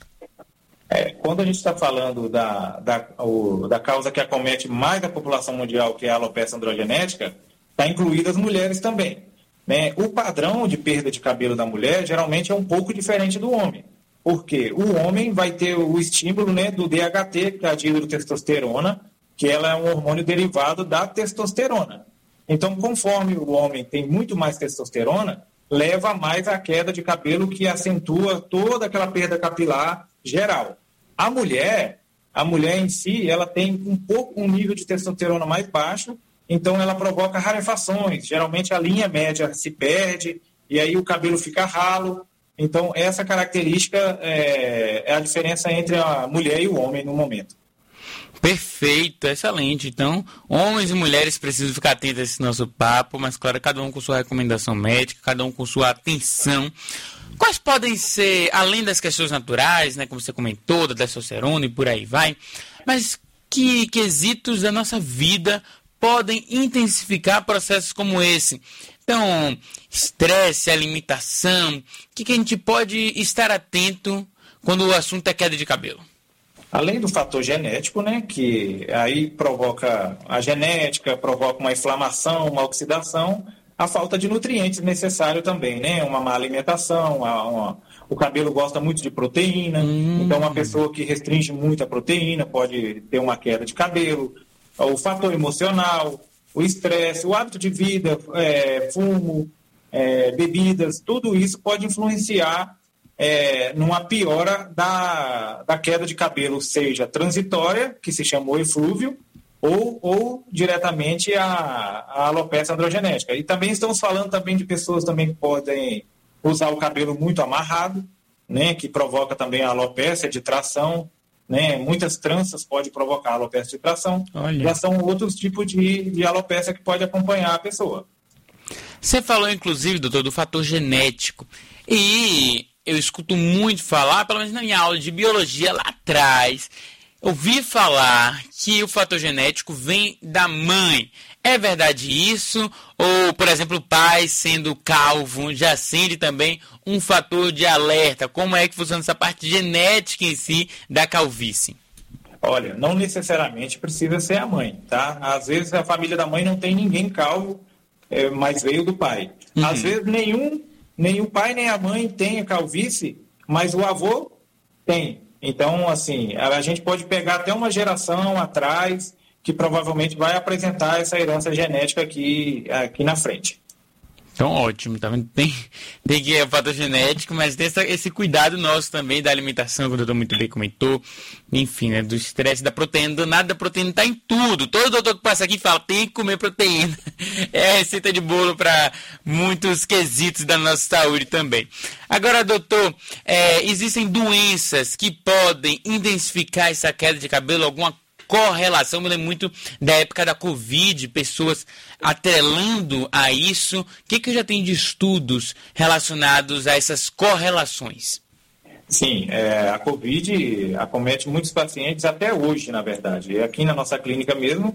É, quando a gente está falando da, da, o, da causa que acomete mais a população mundial, que é a alopecia androgenética, está incluída as mulheres também, né? O padrão de perda de cabelo da mulher geralmente é um pouco diferente do homem. Porque o homem vai ter o estímulo, né, do D H T, que é a dihidrotestosterona, que ela é um hormônio derivado da testosterona. Então, conforme o homem tem muito mais testosterona, leva mais à queda de cabelo, que acentua toda aquela perda capilar geral. A mulher, a mulher em si, ela tem um pouco um nível de testosterona mais baixo, então ela provoca rarefações. Geralmente a linha média se perde e aí o cabelo fica ralo. Então, essa característica é, é a diferença entre a mulher e o homem no momento. Perfeito, excelente. Então, homens e mulheres precisam ficar atentos a esse nosso papo, mas, claro, cada um com sua recomendação médica, cada um com sua atenção. Quais podem ser, além das questões naturais, né, como você comentou, da testosterona e por aí vai, mas que quesitos da nossa vida podem intensificar processos como esse? Então, estresse, alimentação, o que, que a gente pode estar atento quando o assunto é queda de cabelo? Além do fator genético, né, que aí provoca a genética, provoca uma inflamação, uma oxidação, a falta de nutrientes necessário também, né, uma má alimentação, uma, uma, o cabelo gosta muito de proteína, hum. então uma pessoa que restringe muito a proteína pode ter uma queda de cabelo, o fator emocional, o estresse, o hábito de vida, é, fumo, é, bebidas, tudo isso pode influenciar é, numa piora da, da queda de cabelo, seja transitória, que se chamou eflúvio, ou, ou diretamente a, a alopecia androgenética. E também estamos falando também de pessoas também que podem usar o cabelo muito amarrado, né, que provoca também a alopecia de tração, né, muitas tranças podem provocar alopecia de tração. Olha. Já são outros tipos de, de alopecia que pode acompanhar a pessoa. Você falou, inclusive, doutor, do fator genético. E eu escuto muito falar, pelo menos na minha aula de biologia lá atrás, ouvi falar que o fator genético vem da mãe. É verdade isso? Ou, por exemplo, o pai sendo calvo já acende também um fator de alerta? Como é que funciona essa parte genética em si da calvície? Olha, não necessariamente precisa ser a mãe, tá? Às vezes a família da mãe não tem ninguém calvo, é, mas veio do pai. Uhum. Às vezes nenhum, nem o pai nem a mãe tem a calvície, mas o avô tem. Então, assim, a gente pode pegar até uma geração atrás que provavelmente vai apresentar essa herança genética aqui, aqui na frente. Então, ótimo. Tá? Tem, tem que ir o fator genético, mas tem essa, esse cuidado nosso também da alimentação, que o doutor muito bem comentou. Enfim, né, do estresse, da proteína. Do nada da proteína está em tudo. Todo doutor que passa aqui fala, tem que comer proteína. É a receita de bolo para muitos quesitos da nossa saúde também. Agora, doutor, é, existem doenças que podem intensificar essa queda de cabelo, alguma correlação? Me lembro muito da época da Covid, pessoas atrelando a isso. O que, que já tem de estudos relacionados a essas correlações? Sim, é, a Covid acomete muitos pacientes até hoje, na verdade. Aqui na nossa clínica mesmo,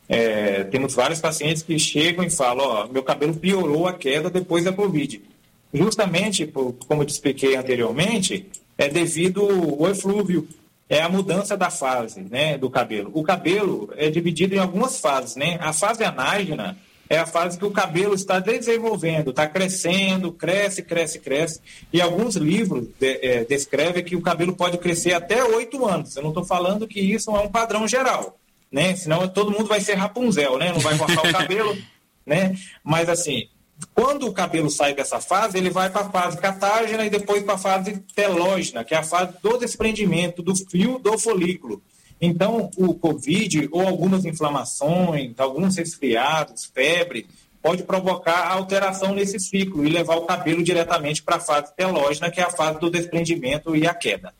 é, temos vários pacientes que chegam e falam, ó, meu cabelo piorou a queda depois da Covid. Justamente, por, como eu te expliquei anteriormente, é devido ao eflúvio. É a mudança da fase, né, do cabelo. O cabelo é dividido em algumas fases, né? A fase anágena é a fase que o cabelo está desenvolvendo, está crescendo, cresce, cresce, cresce. E alguns livros de, é, descrevem que o cabelo pode crescer até oito anos. Eu não estou falando que isso é um padrão geral, né? Senão todo mundo vai ser Rapunzel, né? Não vai cortar o cabelo, né? Mas assim, quando o cabelo sai dessa fase, ele vai para a fase catágena e depois para a fase telógena, que é a fase do desprendimento do fio do folículo. Então, o Covid ou algumas inflamações, alguns resfriados, febre, pode provocar alteração nesse ciclo e levar o cabelo diretamente para a fase telógena, que é a fase do desprendimento e a queda.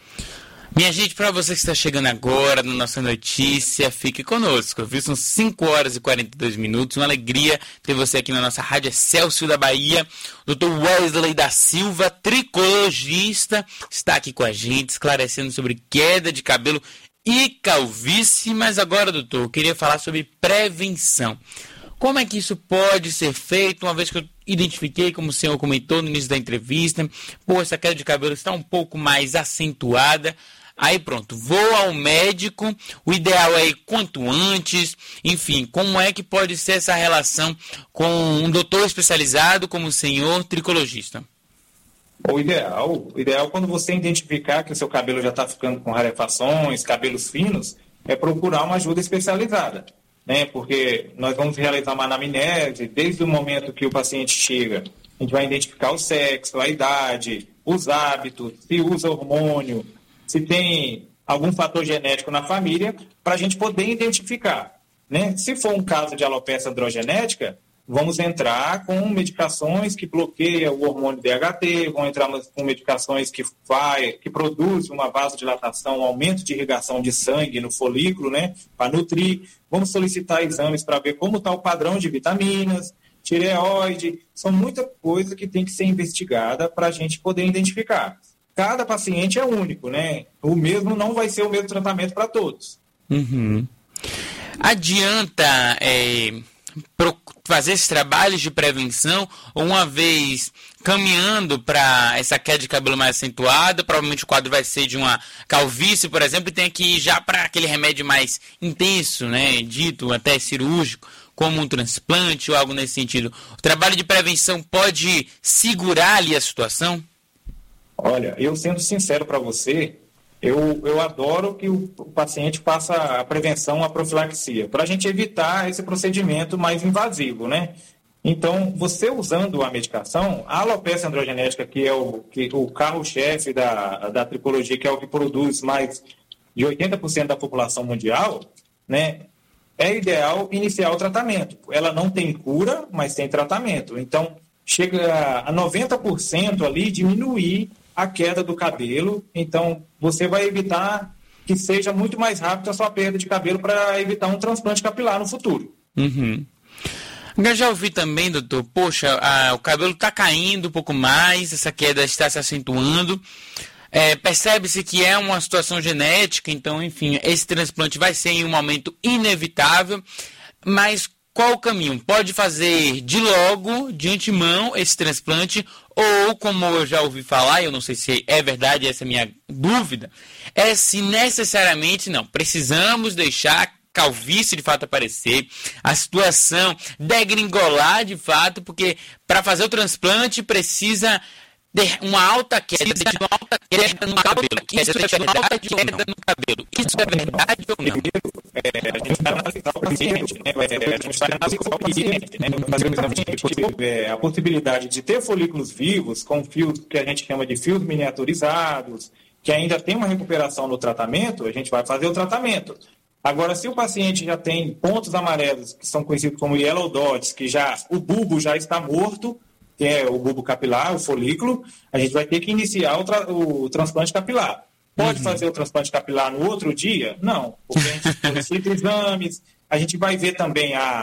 Minha gente, para você que está chegando agora na nossa notícia, fique conosco. Viu? São cinco horas e quarenta e dois minutos. Uma alegria ter você aqui na nossa Rádio Excelsior da Bahia. O doutor Wesley da Silva, tricologista, está aqui com a gente, esclarecendo sobre queda de cabelo e calvície. Mas agora, doutor, eu queria falar sobre prevenção. Como é que isso pode ser feito, uma vez que eu identifiquei, como o senhor comentou no início da entrevista, pô, essa queda de cabelo está um pouco mais acentuada. Aí pronto, vou ao médico, o ideal é ir quanto antes, enfim, como é que pode ser essa relação com um doutor especializado como o senhor tricologista? O ideal, o ideal quando você identificar que o seu cabelo já está ficando com rarefações, cabelos finos, é procurar uma ajuda especializada, né? Porque nós vamos realizar uma anamnese desde o momento que o paciente chega. A gente vai identificar o sexo, a idade, os hábitos, se usa hormônio, se tem algum fator genético na família, para a gente poder identificar, né? Se for um caso de alopecia androgenética, vamos entrar com medicações que bloqueiam o hormônio D H T, vão entrar com medicações que, vai, que produzem uma vasodilatação, um aumento de irrigação de sangue no folículo, né? Para nutrir. Vamos solicitar exames para ver como está o padrão de vitaminas, tireoide. São muita coisa que tem que ser investigada para a gente poder identificar. Cada paciente é único, né? O mesmo não vai ser o mesmo tratamento para todos. Uhum. Adianta é, fazer esses trabalhos de prevenção, uma vez caminhando para essa queda de cabelo mais acentuada, provavelmente o quadro vai ser de uma calvície, por exemplo, e tem que ir já para aquele remédio mais intenso, né? Dito até cirúrgico, como um transplante ou algo nesse sentido. O trabalho de prevenção pode segurar ali a situação? Olha, eu sendo sincero para você, eu, eu adoro que o, o paciente faça a prevenção, a profilaxia, para a gente evitar esse procedimento mais invasivo, né? Então, você usando a medicação, a alopecia androgenética, que é o, que, o carro-chefe da, da tricologia, que é o que produz mais de oitenta por cento da população mundial, né, é ideal iniciar o tratamento. Ela não tem cura, mas tem tratamento. Então, chega a noventa por cento ali diminuir a queda do cabelo. Então, você vai evitar que seja muito mais rápido a sua perda de cabelo para evitar um transplante capilar no futuro. Uhum. Eu já ouvi também, doutor, poxa, a, o cabelo está caindo um pouco mais, essa queda está se acentuando. É, percebe-se que é uma situação genética, então, enfim, esse transplante vai ser em um momento inevitável, mas qual o caminho? Pode fazer de logo, de antemão, esse transplante, ou, como eu já ouvi falar, eu não sei se é verdade, essa é a minha dúvida, é se necessariamente, não, precisamos deixar calvície de fato aparecer, a situação degringolar de fato, porque para fazer o transplante precisa ter uma alta queda, uma alta queda no cabelo. Isso é verdade ou não? Isso é verdade ou não? É, a gente vai analisar o paciente, né? A gente vai analisar o paciente, né? Fazer um exame de é, a possibilidade de ter folículos vivos com fios que a gente chama de fios miniaturizados, que ainda tem uma recuperação no tratamento, a gente vai fazer o tratamento. Agora, se o paciente já tem pontos amarelos, que são conhecidos como yellow dots, que já o bulbo já está morto, que é o bulbo capilar, o folículo, a gente vai ter que iniciar o, tra o transplante capilar. Pode uhum. fazer o transplante capilar no outro dia? Não, porque a gente solicita exames, a gente vai ver também a,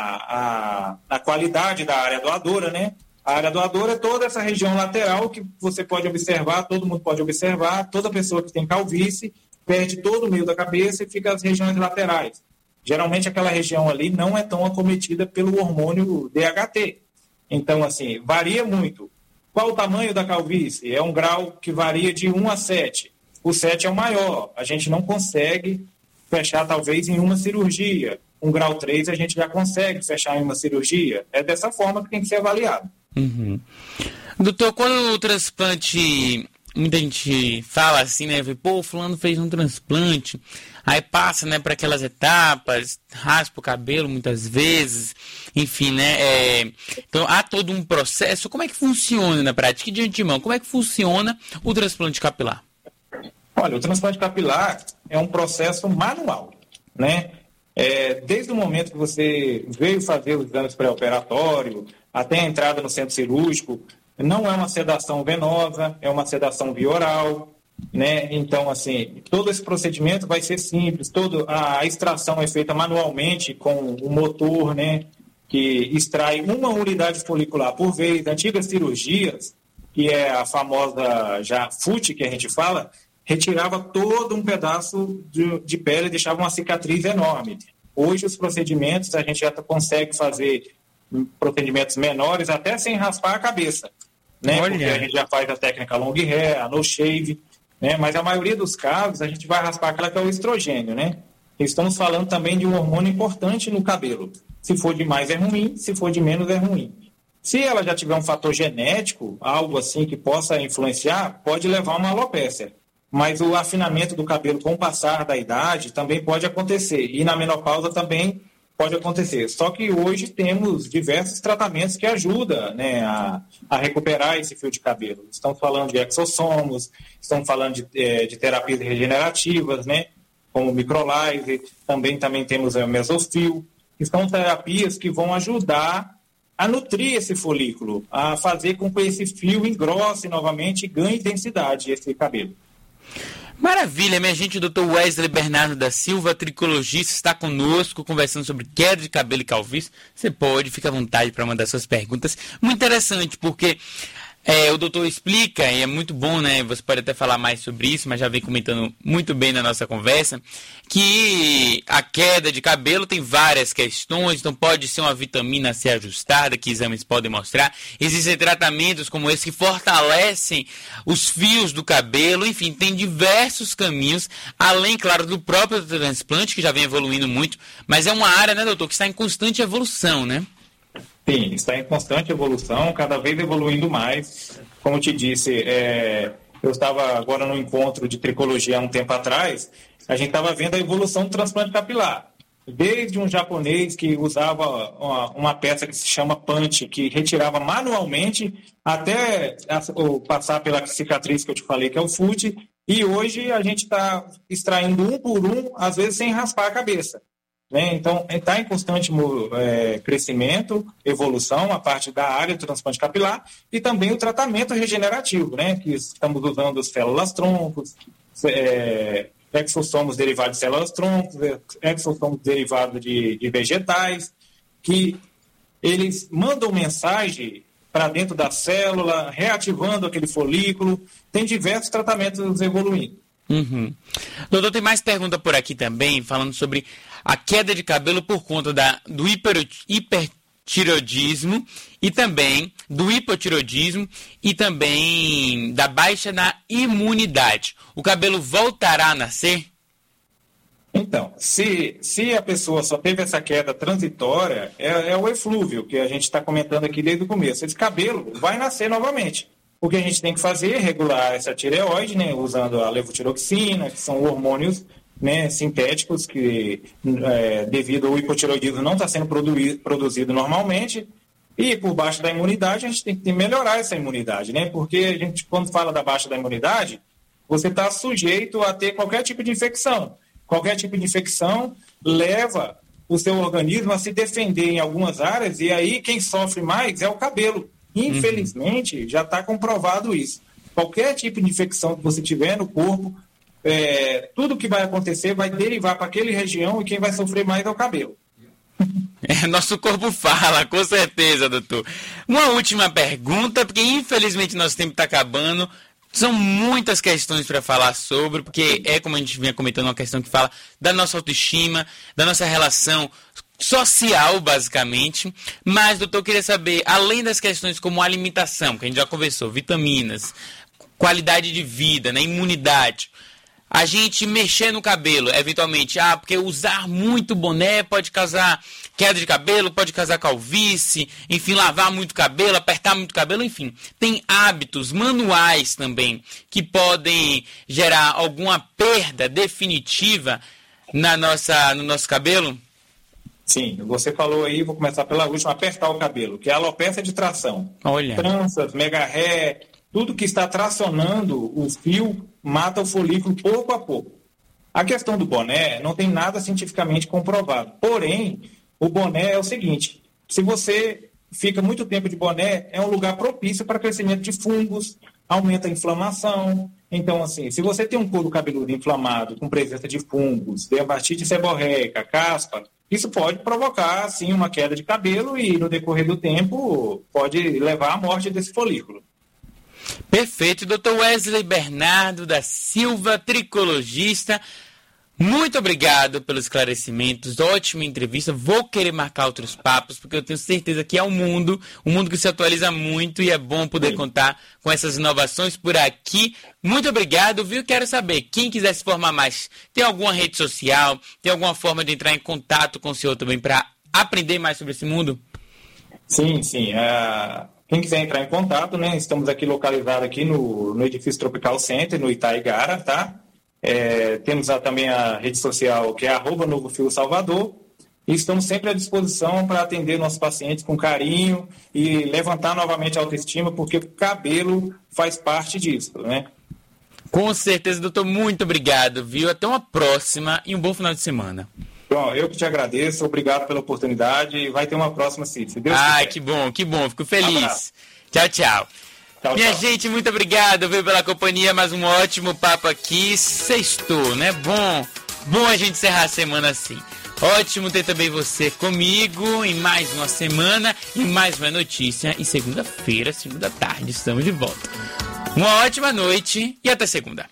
a, a qualidade da área doadora, né? A área doadora é toda essa região lateral que você pode observar, todo mundo pode observar, toda pessoa que tem calvície perde todo o meio da cabeça e fica as regiões laterais. Geralmente aquela região ali não é tão acometida pelo hormônio D H T. Então, assim, varia muito. Qual o tamanho da calvície? É um grau que varia de um a sete. O sete é o maior. A gente não consegue fechar, talvez, em uma cirurgia. Um grau três a gente já consegue fechar em uma cirurgia. É dessa forma que tem que ser avaliado. Uhum. Doutor, quando o transplante... Muita gente fala assim, né? Pô, o fulano fez um transplante, aí passa, né, para aquelas etapas, raspa o cabelo muitas vezes, enfim, né? É... Então há todo um processo. Como é que funciona na prática? De antemão, como é que funciona o transplante capilar? Olha, o transplante capilar é um processo manual, né? É, desde o momento que você veio fazer os exames pré-operatório, até a entrada no centro cirúrgico, não é uma sedação venosa, é uma sedação bioral, né? Então, assim, todo esse procedimento vai ser simples, todo, a extração é feita manualmente com o motor, né? Que extrai uma unidade folicular por vez. Antigas cirurgias, que é a famosa já F U T que a gente fala, retirava todo um pedaço de, de pele e deixava uma cicatriz enorme. Hoje, os procedimentos, a gente já consegue fazer procedimentos menores até sem raspar a cabeça. Né? Porque a gente já faz a técnica long hair, a no shave, né? Mas a maioria dos casos a gente vai raspar aquela que é o estrogênio, né? Estamos falando também de um hormônio importante no cabelo. Se for de mais é ruim, se for de menos é ruim. Se ela já tiver um fator genético, algo assim que possa influenciar, pode levar a uma alopécia. Mas o afinamento do cabelo com o passar da idade também pode acontecer. E na menopausa também pode acontecer. Só que hoje temos diversos tratamentos que ajudam, né, a, a recuperar esse fio de cabelo. Estamos falando de exossomos, estamos falando de, é, de terapias regenerativas, né, como microlise, também, também temos o mesofil, que são terapias que vão ajudar a nutrir esse folículo, a fazer com que esse fio engrosse novamente e ganhe densidade esse cabelo. Maravilha, minha gente, o doutor Wesley Bernardo da Silva, tricologista, está conosco, conversando sobre queda de cabelo e calvície. Você pode, fica à vontade para mandar suas perguntas. Muito interessante, porque é, o doutor explica, e é muito bom, né? Você pode até falar mais sobre isso, mas já vem comentando muito bem na nossa conversa, que a queda de cabelo tem várias questões, então pode ser uma vitamina a ser ajustada, que exames podem mostrar. Existem tratamentos como esse que fortalecem os fios do cabelo, enfim, tem diversos caminhos, além, claro, do próprio transplante, que já vem evoluindo muito, mas é uma área, né, doutor, que está em constante evolução, né? Sim, está em constante evolução, cada vez evoluindo mais. Como eu te disse, é, eu estava agora no encontro de tricologia há um tempo atrás, a gente estava vendo a evolução do transplante capilar. desde um japonês que usava uma, uma peça que se chama punch, que retirava manualmente, até a, ou passar pela cicatriz que eu te falei, que é o fute, e hoje a gente está extraindo um por um, às vezes sem raspar a cabeça. Né? Então, está em constante é, crescimento, evolução, a parte da área do transplante capilar e também o tratamento regenerativo, né? Que estamos usando células troncos, é, exossomos derivados de células troncos, exossomos derivados de, de vegetais, que eles mandam mensagem para dentro da célula, reativando aquele folículo. Tem diversos tratamentos evoluindo. Uhum. Doutor, tem mais pergunta por aqui também, falando sobre a queda de cabelo por conta da, do hiper, hipertireoidismo e também do hipotireoidismo e também da baixa na imunidade. O cabelo voltará a nascer? Então, se, se a pessoa só teve essa queda transitória, é, é o eflúvio que a gente está comentando aqui desde o começo. Esse cabelo vai nascer novamente. O que a gente tem que fazer é regular essa tireoide, né, usando a levotiroxina, que são hormônios, né, sintéticos que, é, devido ao hipotireoidismo, não está sendo produ- produzido normalmente. E por baixa da imunidade, a gente tem que melhorar essa imunidade, né? Porque a gente, quando fala da baixa da imunidade, você está sujeito a ter qualquer tipo de infecção. Qualquer tipo de infecção leva o seu organismo a se defender em algumas áreas, e aí quem sofre mais é o cabelo. Infelizmente, uhum. já está comprovado isso. Qualquer tipo de infecção que você tiver no corpo, é, tudo que vai acontecer vai derivar para aquela região, e quem vai sofrer mais é o cabelo. É, nosso corpo fala, com certeza, doutor. Uma última pergunta, porque infelizmente nosso tempo está acabando. São muitas questões para falar sobre, porque é, como a gente vinha comentando, uma questão que fala da nossa autoestima, da nossa relação social, basicamente. Mas, doutor, eu queria saber, além das questões como alimentação, que a gente já conversou, vitaminas, qualidade de vida, né, imunidade, a gente mexer no cabelo, eventualmente, ah, porque usar muito boné pode causar queda de cabelo, pode causar calvície, enfim, lavar muito cabelo, apertar muito cabelo, enfim. Tem hábitos manuais também que podem gerar alguma perda definitiva na nossa, no nosso cabelo? Sim, você falou aí, vou começar pela última, apertar o cabelo, que é a alopecia de tração. Olha. Tranças, mega ré, tudo que está tracionando o fio mata o folículo pouco a pouco. A questão do boné não tem nada cientificamente comprovado. Porém, o boné é o seguinte, se você fica muito tempo de boné, é um lugar propício para crescimento de fungos, aumenta a inflamação. Então, assim, se você tem um couro cabeludo inflamado, com presença de fungos, dermatite seborreica, caspa, isso pode provocar, assim, uma queda de cabelo e, no decorrer do tempo, pode levar à morte desse folículo. Perfeito, doutor Wesley Bernardo da Silva, tricologista. Muito obrigado pelos esclarecimentos, ótima entrevista. Vou querer marcar outros papos, porque eu tenho certeza que é um mundo, um mundo que se atualiza muito e é bom poder contar com essas inovações por aqui. Muito obrigado, viu? Quero saber, quem quiser se formar mais, tem alguma rede social, tem alguma forma de entrar em contato com o senhor também para aprender mais sobre esse mundo? Sim, sim. Uh, quem quiser entrar em contato, né? Estamos aqui localizados aqui no, no edifício Tropical Center, no Itaigara, tá? É, temos a, também a rede social que é arroba Novo Fio Salvador, e estamos sempre à disposição para atender nossos pacientes com carinho e levantar novamente a autoestima, porque o cabelo faz parte disso, né? Com certeza, doutor, muito obrigado, viu? Até uma próxima e um bom final de semana. Bom, eu que te agradeço, obrigado pela oportunidade e vai ter uma próxima sim, se Deus Ai, quiser. que bom, que bom, fico feliz. Abraço. Tchau, tchau. Tchau, Minha tchau. gente, muito obrigado, viu, pela companhia, mais um ótimo papo aqui, sextou, né? Bom, bom a gente encerrar a semana assim. Ótimo ter também você comigo em mais uma semana e mais uma notícia. E segunda-feira, segunda tarde, estamos de volta. Uma ótima noite e até segunda.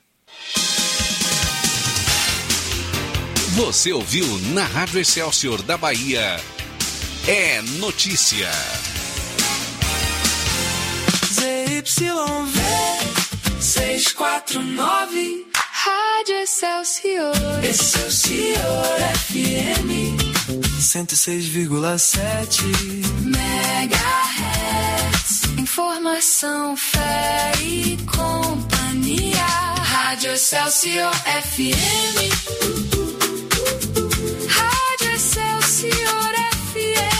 Você ouviu na Rádio Excelsior da Bahia. É notícia. Z Y V seiscentos e quarenta e nove Rádio Excelsior. Excelsior F M cento e seis vírgula sete Megahertz. Informação, fé e companhia. Rádio Excelsior F M. Rádio Excelsior. Excelsior F M.